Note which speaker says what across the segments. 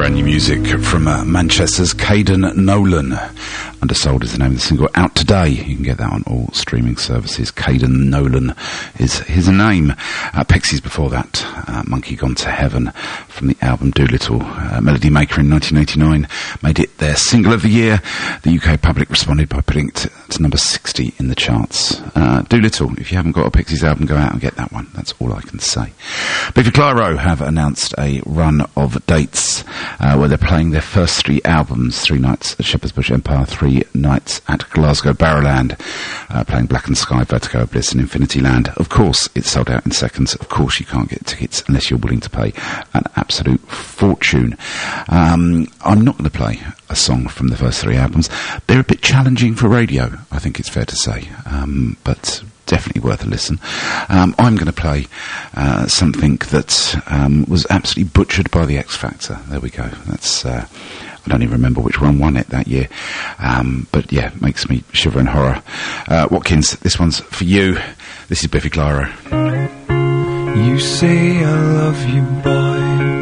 Speaker 1: brand new music from Manchester's Caden Nolan. Undersold is the name of the single, out today. You can get that on all streaming services. Caden Nolan is his name. Pixies before that, Monkey Gone to Heaven from the album Doolittle. Melody Maker in 1989 made it their single of the year. The UK public responded by putting it to number 60 in the charts. Doolittle, if you haven't got a Pixies album, go out and get that one. That's all I can say. Biffy Clyro have announced a run of dates where they're playing their first 3 albums, 3 nights at Shepherd's Bush Empire, 3 nights at Glasgow Barrowland, playing Black and Sky, Vertigo Bliss and Infinity Land. Of course, it's sold out in seconds. Of course, you can't get tickets unless you're willing to pay an absolute fortune. I'm not going to play a song from the first 3 albums. They're a bit challenging for radio, I think it's fair to say, but definitely worth a listen. I'm going to play something that was absolutely butchered by the X Factor. There we go. That's I don't even remember which one won it that year, but yeah, makes me shiver in horror. Watkins, this one's for you. This is Biffy Clyro.
Speaker 2: You say I love you, boy,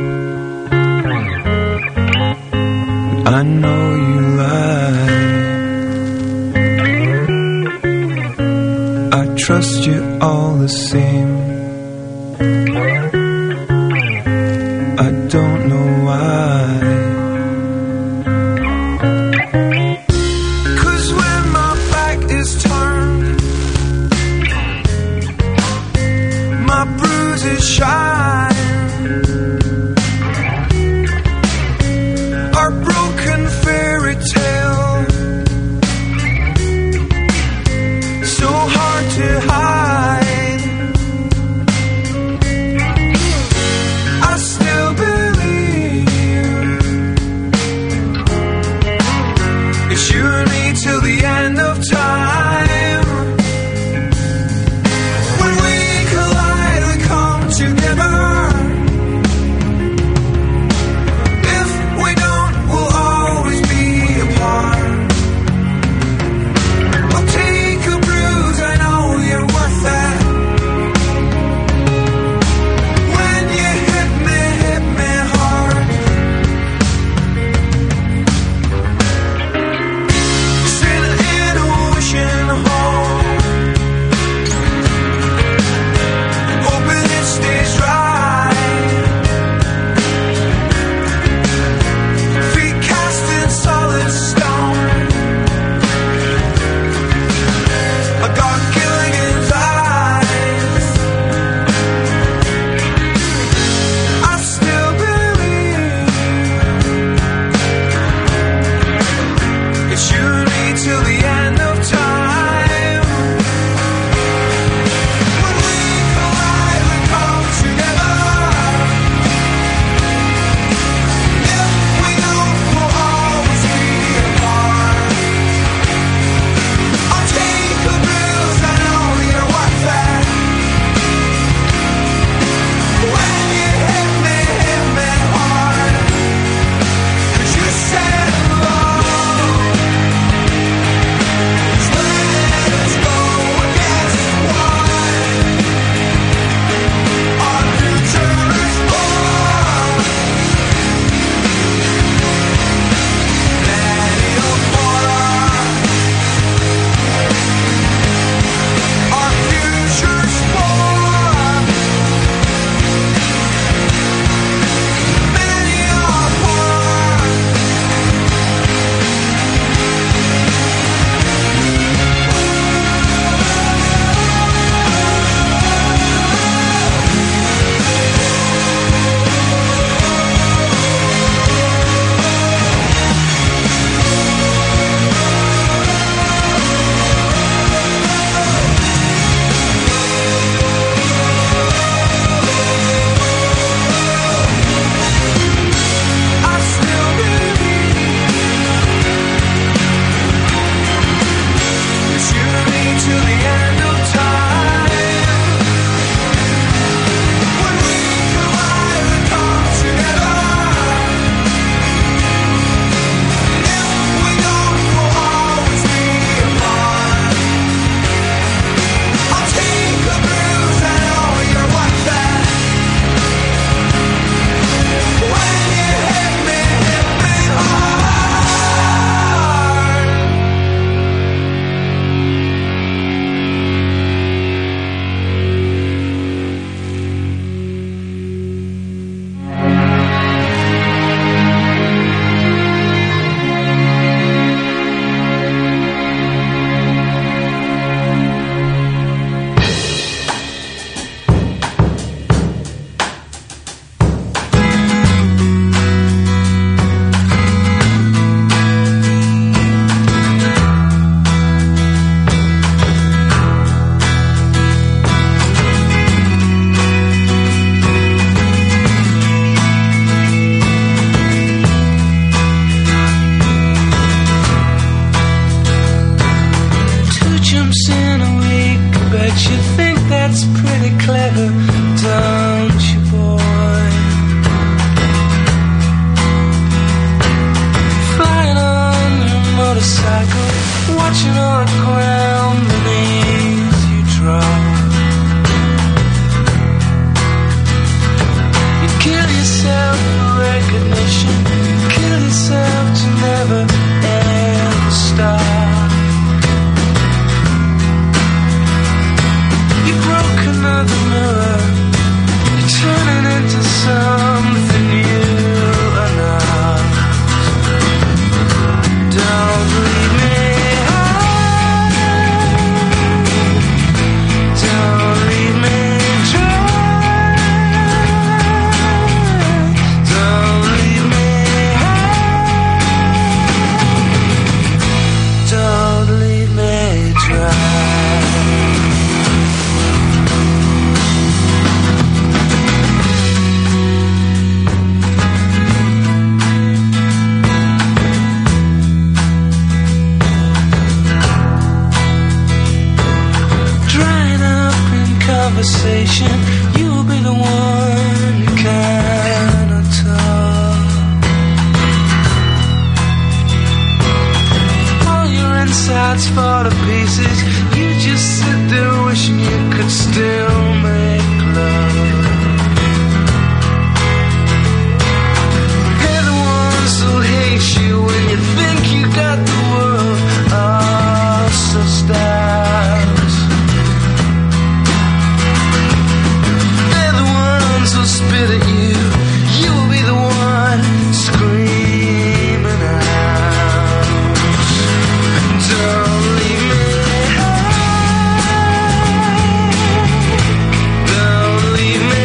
Speaker 2: I know you lie. I trust you all the same. I don't know why. Shine our broken fairy tale, so hard to hide. I still believe it's you and me till the end of time. Together yourself for recognition, kill yourself to never ever stop. You broke another mirror, you're turning into something you are not. Don't leave me high, don't leave me dry, don't leave me high, don't leave me dry. Conversation, you'll be the one who cannot talk. All your insides fall to pieces, you just sit there wishing you could still make love. They're the ones who hate you when you think you got the world all so stacked. Will spit at you, you will be the one screaming out. Don't leave me high, don't leave me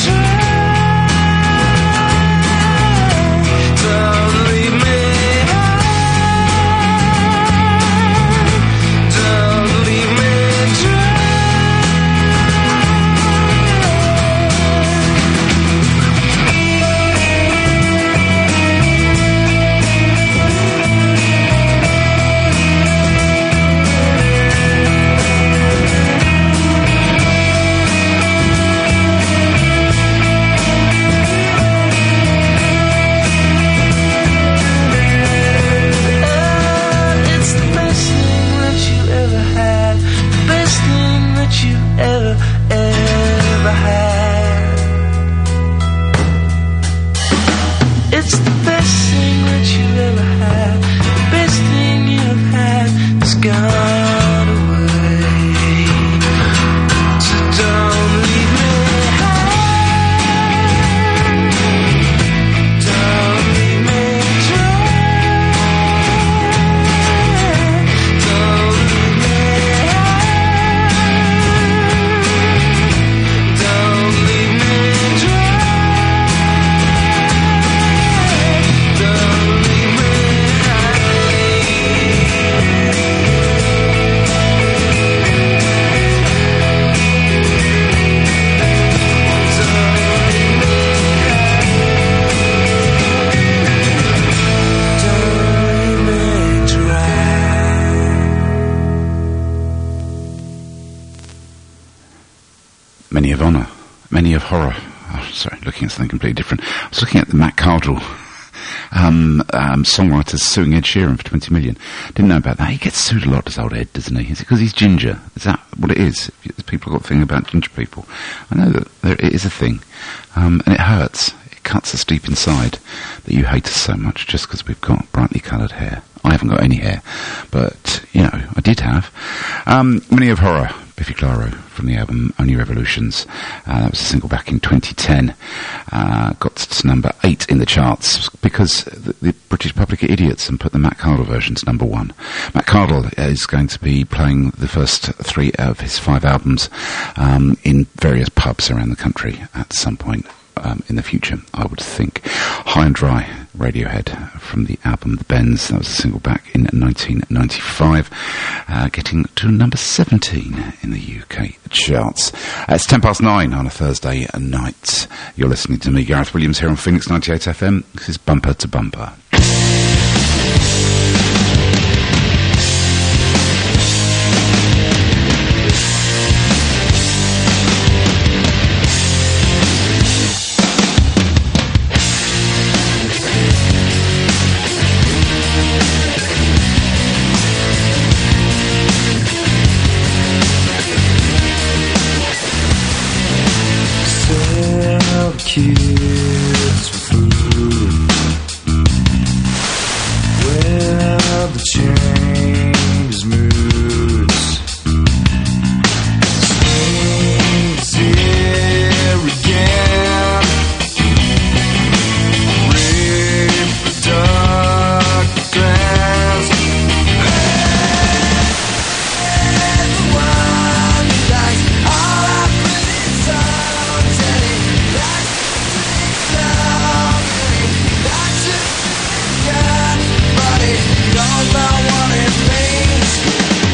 Speaker 2: dry, don't leave me high, don't leave me dry. It's the best thing that you ever had. The best thing you've had has gone away. So don't leave me high, don't leave me dry, don't leave me high, don't leave me dry.
Speaker 1: Many of Honour, Many of Horror. Oh, sorry, looking at something completely different. I was looking at the Matt Cardle songwriters suing Ed Sheeran for 20 million. Didn't know about that. He gets sued a lot, does old Ed, doesn't he? Is it because he's ginger? Is that what it is? People have got a thing about ginger people. I know that it is a thing. And it hurts. It cuts us deep inside that you hate us so much just because we've got brightly coloured hair. I haven't got any hair, but, you know, I did have. Many of Horror, Biffy Clyro, from the album Only Revolutions. That was a single back in 2010. Got to number 8 in the charts because the British public are idiots and put the Matt Cardle versions number 1. Matt Cardle is going to be playing the first 3 of his 5 albums in various pubs around the country at some point in the future, I would think. High and Dry, Radiohead, from the album The Bends. That was a single back in 1995, getting to number 17 in the UK charts. It's 9:10 on a Thursday night. You're listening to me, Gareth Williams, here on Phoenix 98 FM. This is Bumper to Bumper.
Speaker 2: all the kids for food. Well, the changes moods. Spring's here again. Reproductive grass. Everyone likes all our pretty songs, and he likes to sing along, and he likes to sing again, but he knows not what it means.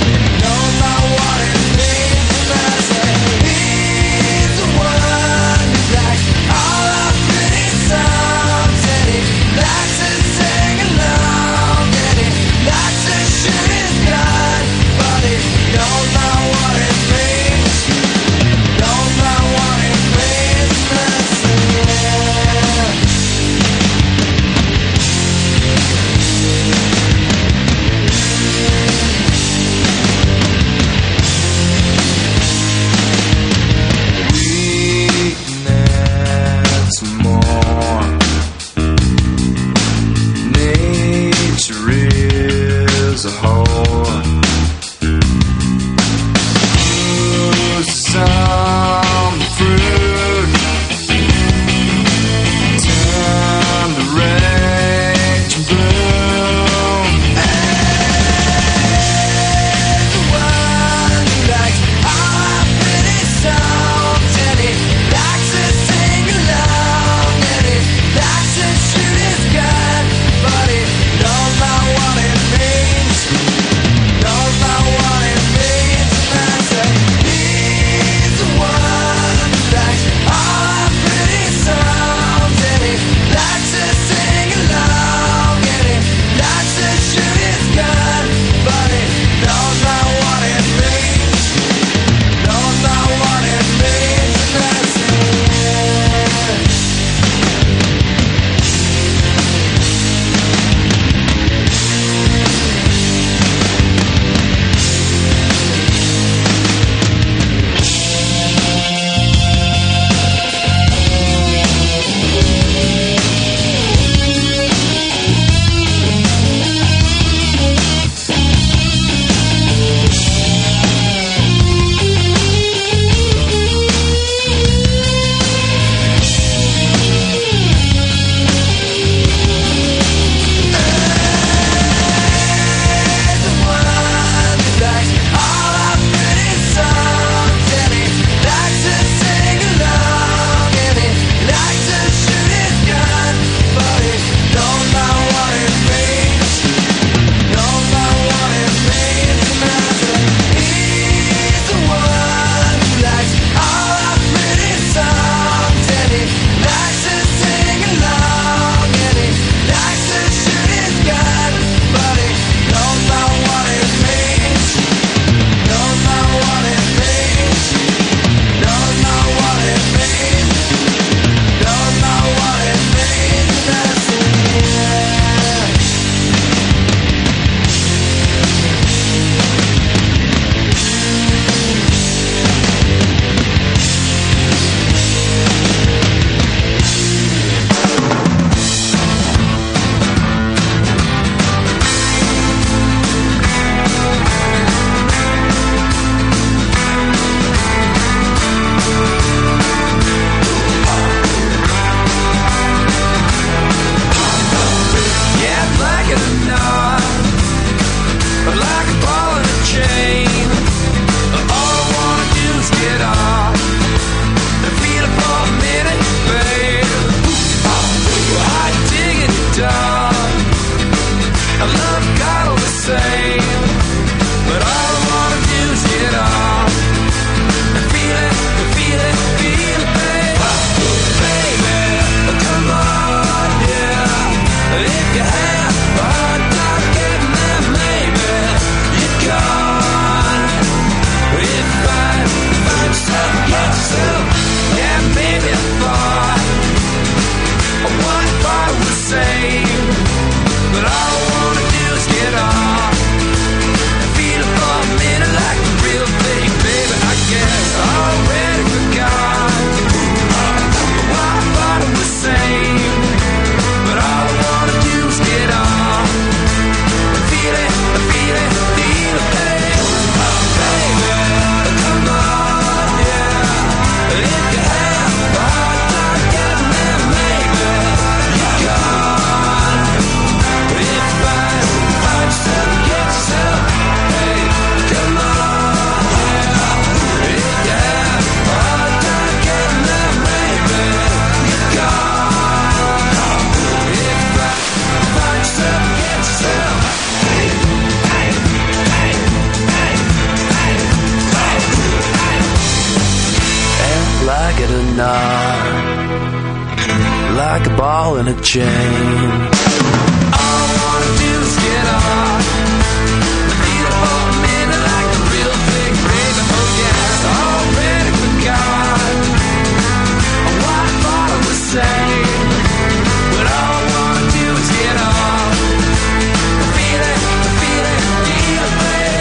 Speaker 2: like a ball and a chain. All I wanna do is get off. Feel it for a minute like a real big baby. Oh yeah, already forgot what I thought I was saying. But all I wanna do is get off. Feel it, baby.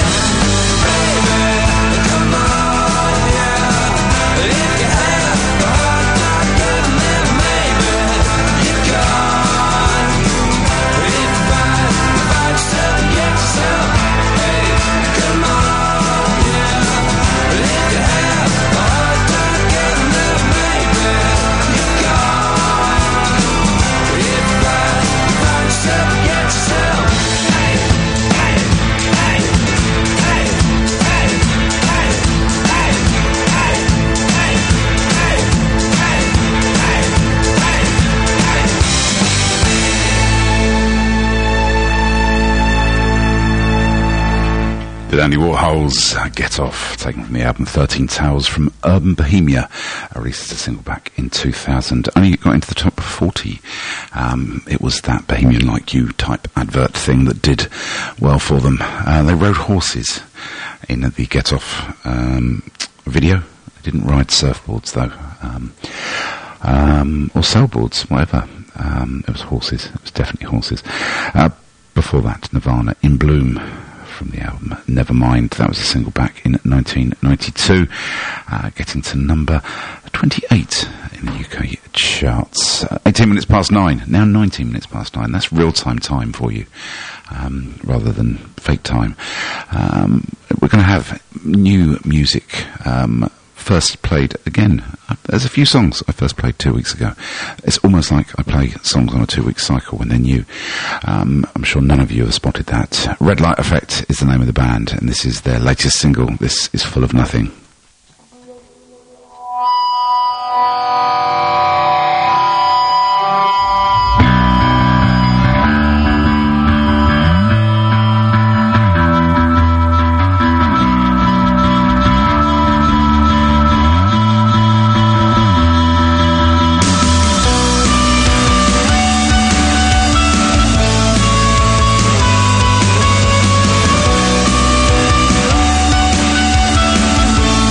Speaker 2: Come on, yeah. If you have a hard time getting there, maybe you're gone. If you find yourself, get yourself. Hey, come on, yeah. If you have a hard time getting there, maybe you're gone. If you find yourself, get yourself.
Speaker 1: With Andy Warhol's Get Off, taken from the album 13 Tales from Urban Bohemia, released as a single back in 2000. Only got into the top 40. It was that Bohemian Like You type advert thing that did well for them. They rode horses in the Get Off video. They didn't ride surfboards though, or sailboards, whatever. It was horses. It was definitely horses. Before that, Nirvana, In Bloom, from the album Nevermind. That was a single back in 1992, getting to number 28 in the UK charts. 18 minutes past 9, now 19 minutes past 9. That's real-time time for you, rather than fake time. We're going to have new music, first played again. There's a few songs I first played 2 weeks ago. It's almost like I play songs on a 2-week cycle when they're new. I'm sure none of you have spotted that. Red Light Effect is the name of the band, and this is their latest single. This is Full of Nothing.
Speaker 2: Full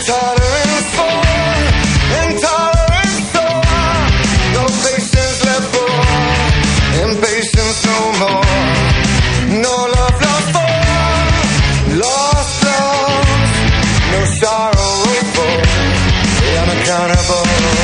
Speaker 3: Intolerance for, intolerance for, no patience left for, impatience no more, no love lost for, lost love, no sorrow for, the unaccountable.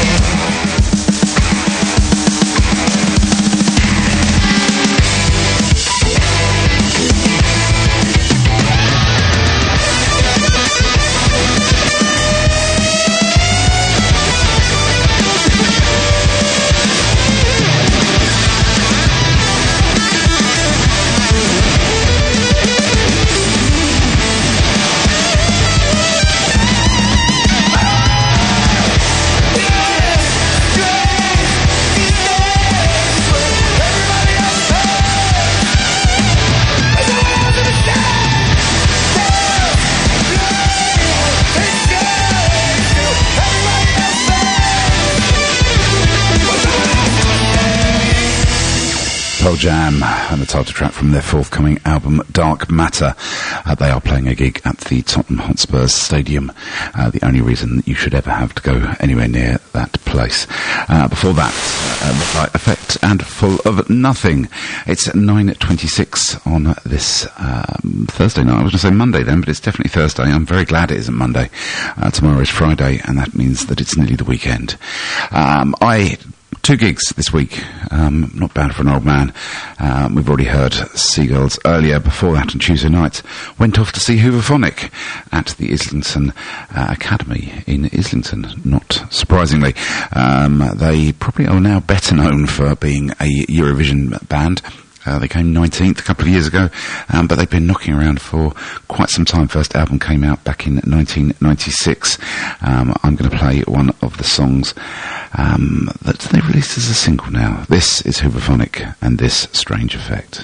Speaker 1: Pearl Jam and the title track from their forthcoming album Dark Matter. They are playing a gig at the Tottenham Hotspur Stadium, the only reason that you should ever have to go anywhere near that place. Before that, Red Light Effect and Full of Nothing. It's 9:26 on this Thursday night. I was going to say Monday then, but it's definitely Thursday. I'm very glad it isn't Monday. Tomorrow is Friday, and that means that it's nearly the weekend. Two gigs this week, not bad for an old man. We've already heard Seagulls earlier. Before that, on Tuesday night, went off to see Hooverphonic at the Islington Academy in Islington, not surprisingly. They probably are now better known for being a Eurovision band. They came 19th a couple of years ago, but they've been knocking around for quite some time. First album came out back in 1996. I'm going to play one of the songs that they released as a single now. This is Hooverphonic and This Strange Effect.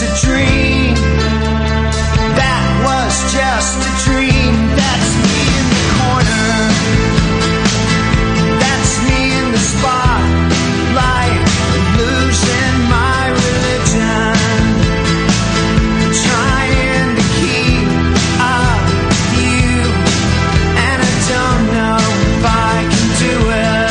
Speaker 2: a dream. That was just a dream. That's me in the corner. That's me in the spotlight, losing my religion, trying to keep up with you, and I don't know if I can do it.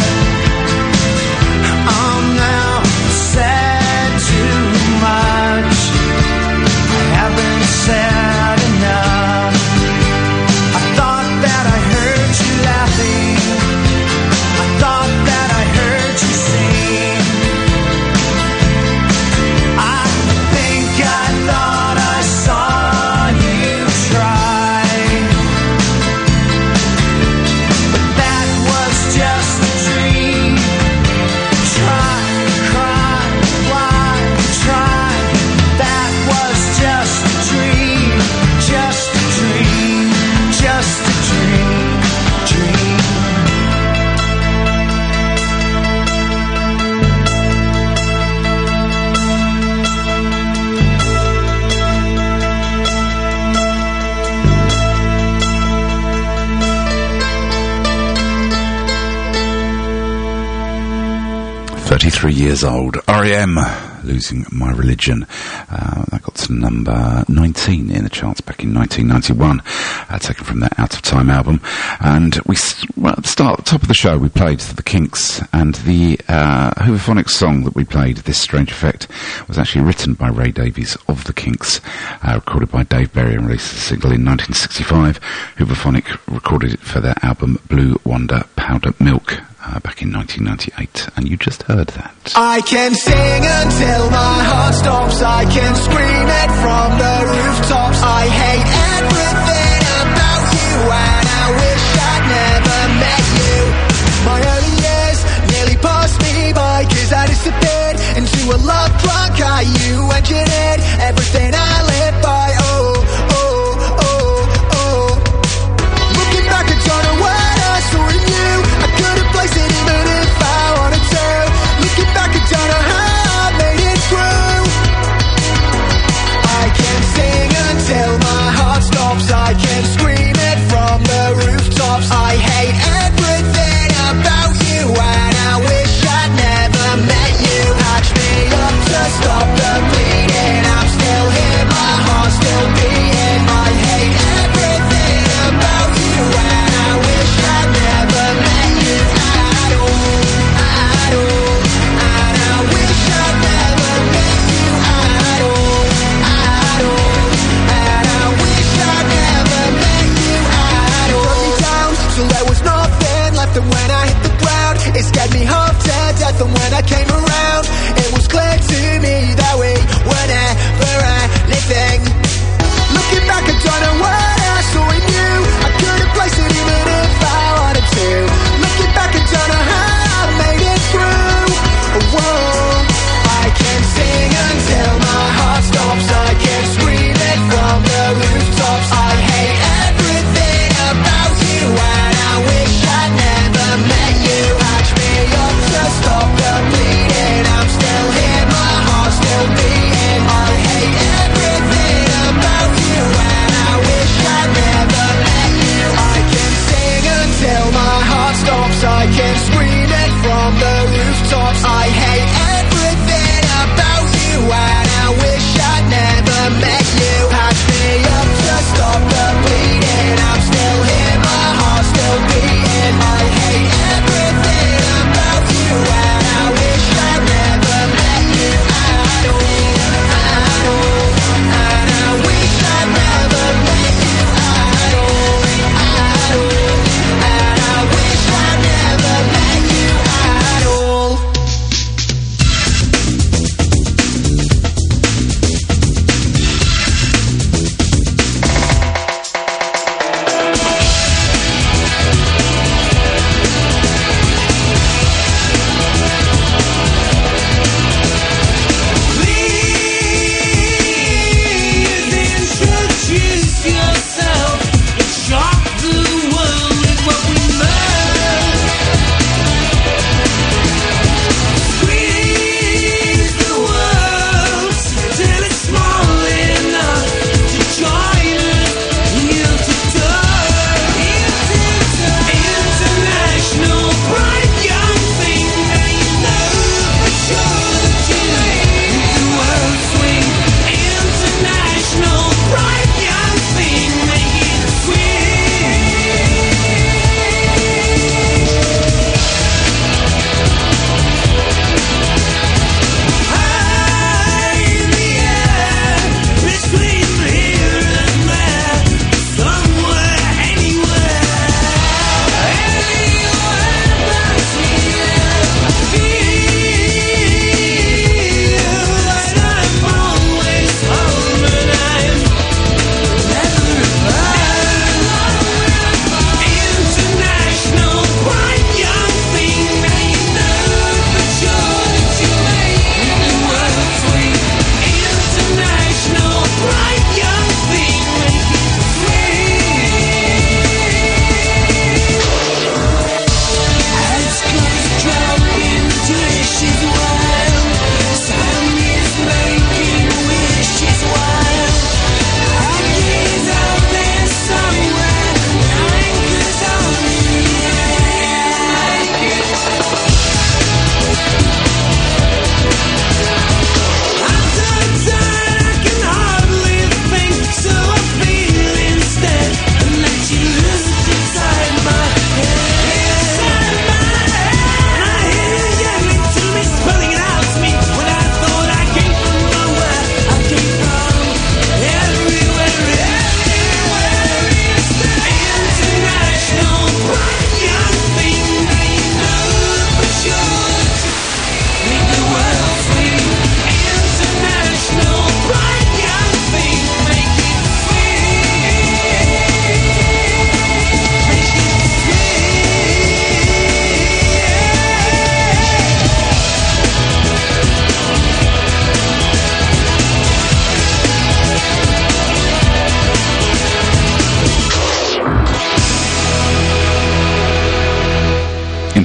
Speaker 2: I'm now said too much. I haven't said enough. I thought that I heard you laughing. I thought that I heard you sing. I think I thought I saw you try, but that was just a dream. Try, cry, why try? That was just a dream, just a dream, just a dream, dream.
Speaker 1: 33 years old. R.E.M. Losing My Religion. That got to number 19 in the charts back in 1991, taken from their Out of Time album. And at the start, at the top of the show, we played The Kinks, and the Hooverphonics song that we played, This Strange Effect, was actually written by Ray Davies of The Kinks, recorded by Dave Berry and released as a single in 1965. Hooverphonic recorded it for their album Blue Wonder Powder Milk back in 1998, and you just heard that.
Speaker 2: I can sing until my heart stops. I can scream it from the rooftops. I hate everything about you, and I wish I'd never met you. My early years nearly passed me by, 'cause I disappeared into a love drunk eye. You engineered everything I live by. Oh, oh, oh, oh. Looking back, I don't know what I saw in you. I couldn't place it even if I wanted to. Looking back, I don't know how I made it through. I can sing until my heart stops. I can scream it from the rooftops. I hate everything about you, and I wish I'd never met you. Patch me up to stop the bleeding. I'm still here.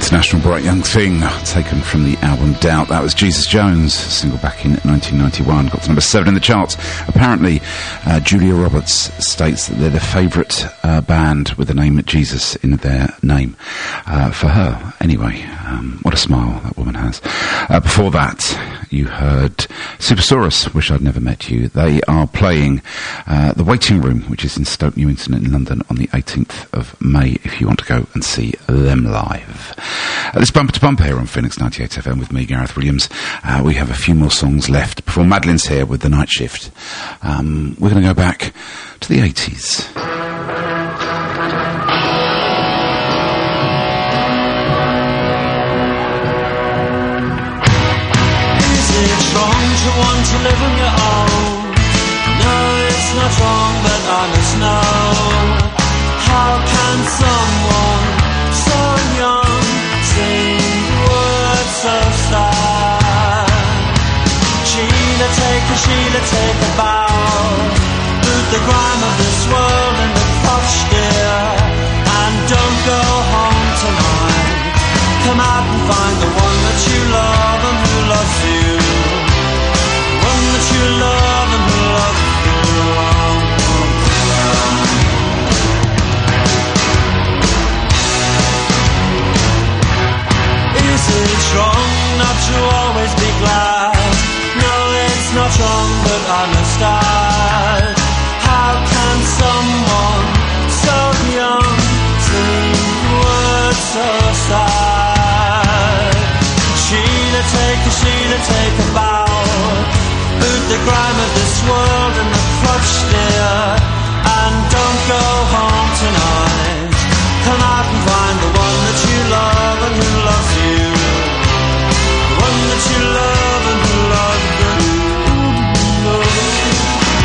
Speaker 1: International Bright Young Thing, taken from the album Doubt. That was Jesus Jones, single back in 1991. Got to number 7 in the charts. Apparently, Julia Roberts states that they're the favourite band with the name Jesus in their name. For her, anyway. What a smile that woman has. Before that, you heard Supersaurus, Wish I'd Never Met You. They are playing The Waiting Room, which is in Stoke Newington in London on the 18th of May, if you want to go and see them live. This Bumper to Bumper here on Phoenix 98 FM with me, Gareth Williams. We have a few more songs left before Madeline's here with The Night Shift. We're going to go back to the 80s.
Speaker 2: To want to live on your own. No, it's not wrong, but I must know. How can someone so young sing words so sad? Sheila, take a bow. Boot the grime of this world in the crotch, dear, and don't go home tonight. Come out and find the one that you love and who loves you. That you love and who loves you. Is it wrong not to always be glad? No, it's not wrong, but I must ask. How can someone so young sing words so sad? Sheila, take a bow. Boot the grime of this world and the crutch, dear, and don't go home tonight. Come out and find the one that you love and who loves you. The one that you love and who loves you.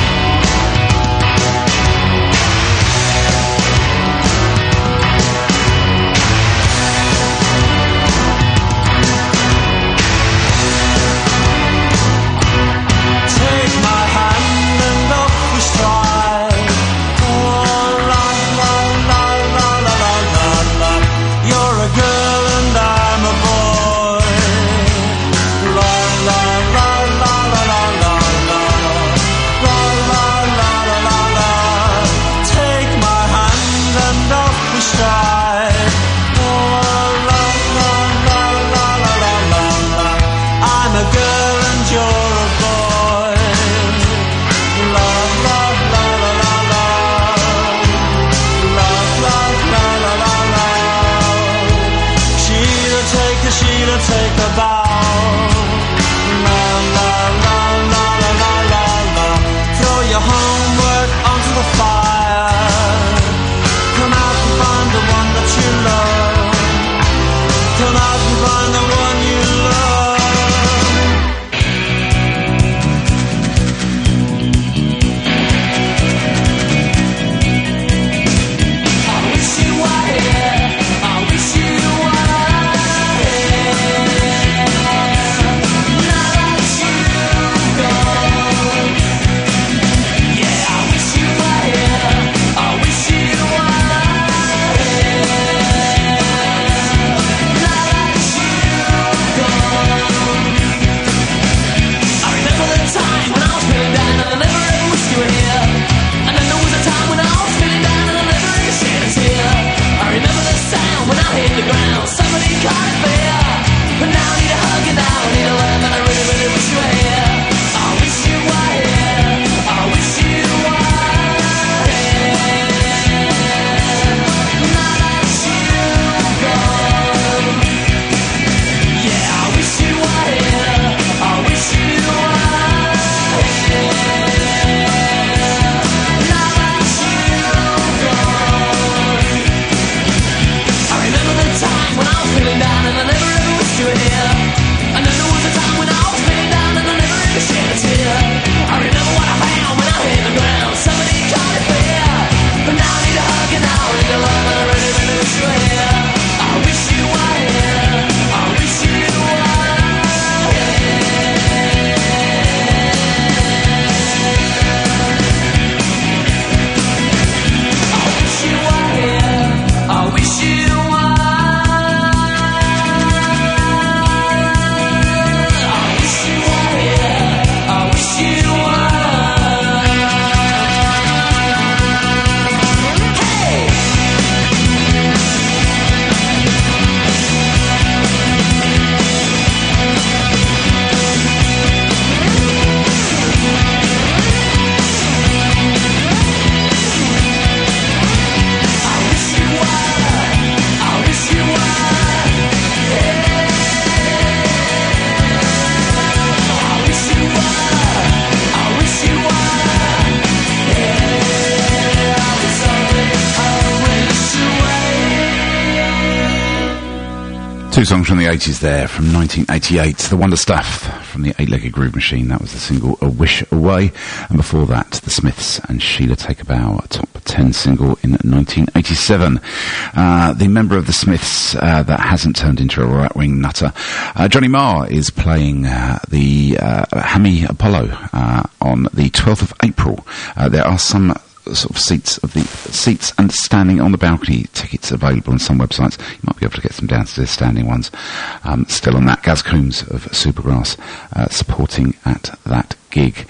Speaker 1: Two songs from the 80s there, from 1988. The Wonder Stuff from the Eight-Legged Groove Machine. That was the single A Wish Away. And before that, The Smiths and Sheila Take a Bow, a top 10 single in 1987. The member of the Smiths that hasn't turned into a right-wing nutter, Johnny Marr, is playing the Hammy Apollo on the 12th of April. There are some sort of seats and standing on the balcony tickets available on some websites. You might be able to get some downstairs standing ones. Still on that, Gaz Coombs of Supergrass supporting at that gig.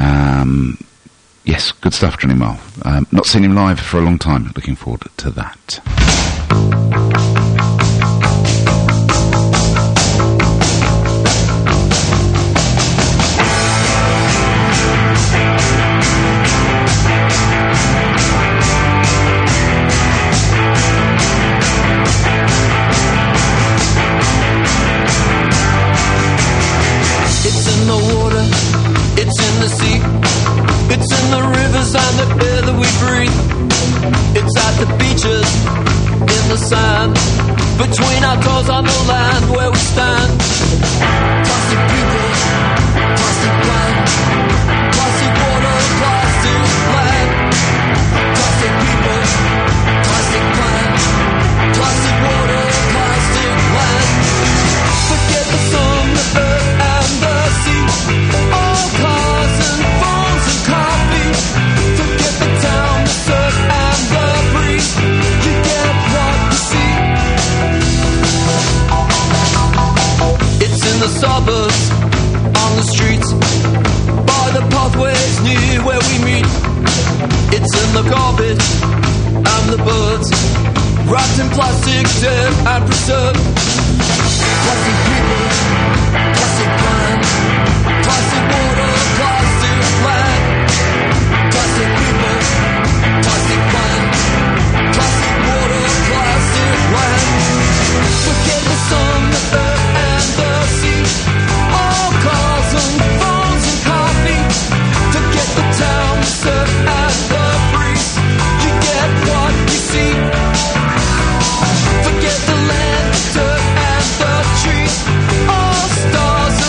Speaker 1: Yes, good stuff, Johnny Marr. Not seen him live for a long time. Looking forward to that.
Speaker 2: It's in the rivers and the air that we breathe. It's at the beaches, in the sand, between our toes on the land where we stand. Plastic people, plastic land, plastic water, plastic land. Plastic people, plastic land, plastic water, plastic land. Forget the sun, the earth and the sea. All cars and phones and coffee. Forget the town, the surf and the breeze. You get what you see. It's in the suburbs, on the streets, by the pathways near where we meet. It's in the garbage and the birds, wrapped in plastic, dead and preserved. Plastic people, plastic land, plastic water, plastic land. Plastic people, plastic land, plastic water, plastic land. Forget the sun, the earth and the sea. All cars and phones and coffee. Forget the town, the surf and the breeze. You get what you see. Forget the land, the dirt and the trees. All stars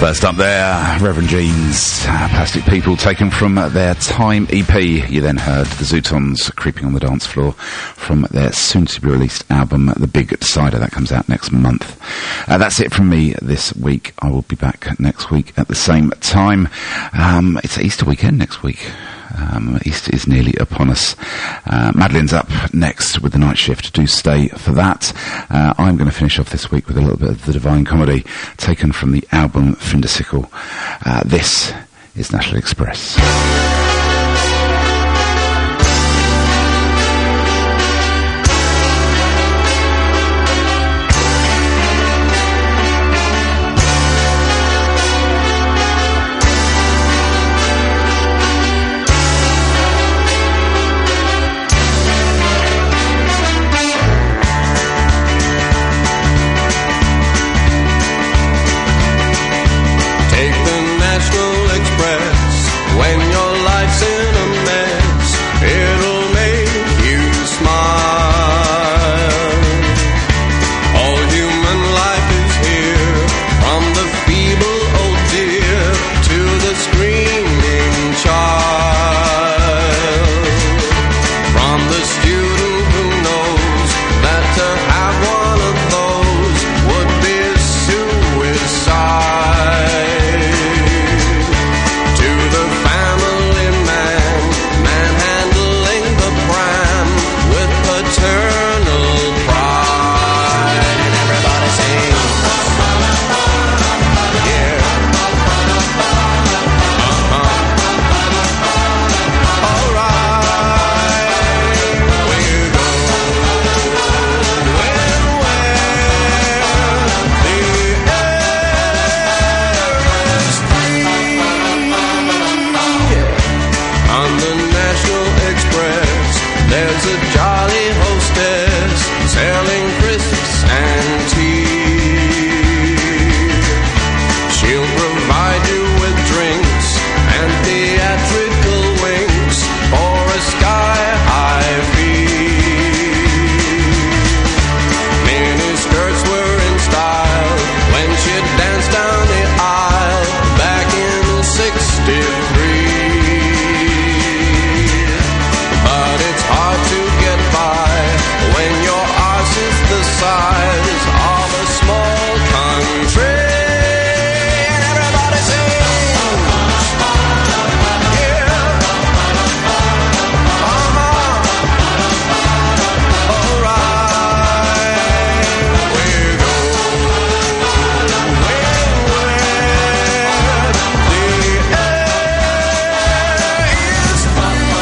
Speaker 1: First up there, Reverend Jeans, Plastic People, taken from their Time EP. You then heard the Zootons, Creeping on the Dance Floor, from their soon-to-be-released album, The Big Decider. That comes out next month. That's it from me this week. I will be back next week at the same time. It's Easter weekend next week. Easter is nearly upon us. Madeline's up next with the night shift. Do stay for that. I'm going to finish off this week with a little bit of the Divine Comedy, taken from the album Findasicle. This is National Express.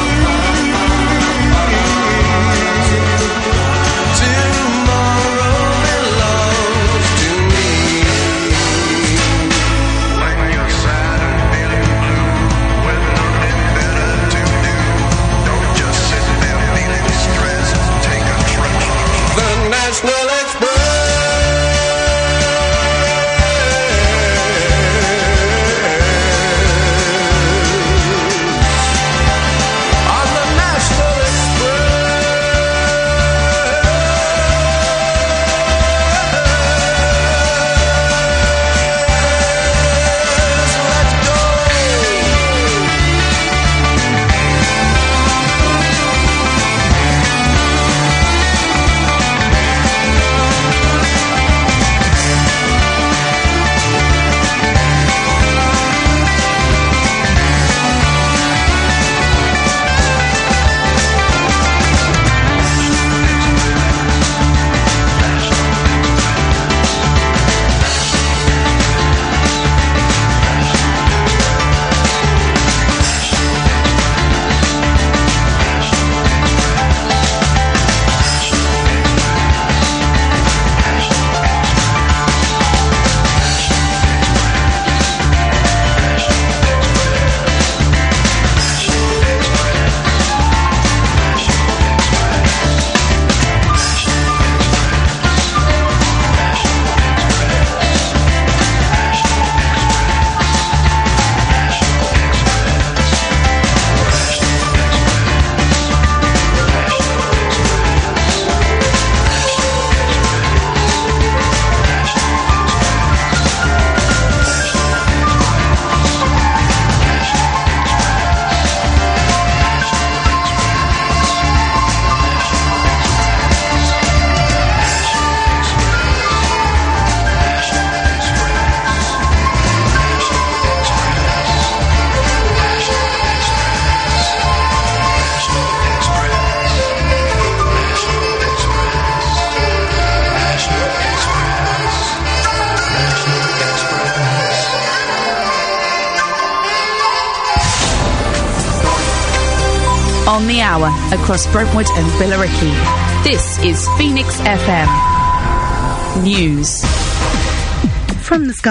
Speaker 3: Tomorrow
Speaker 4: On the hour, across Brentwood and Billericay. This is Phoenix FM News.
Speaker 5: From the sky.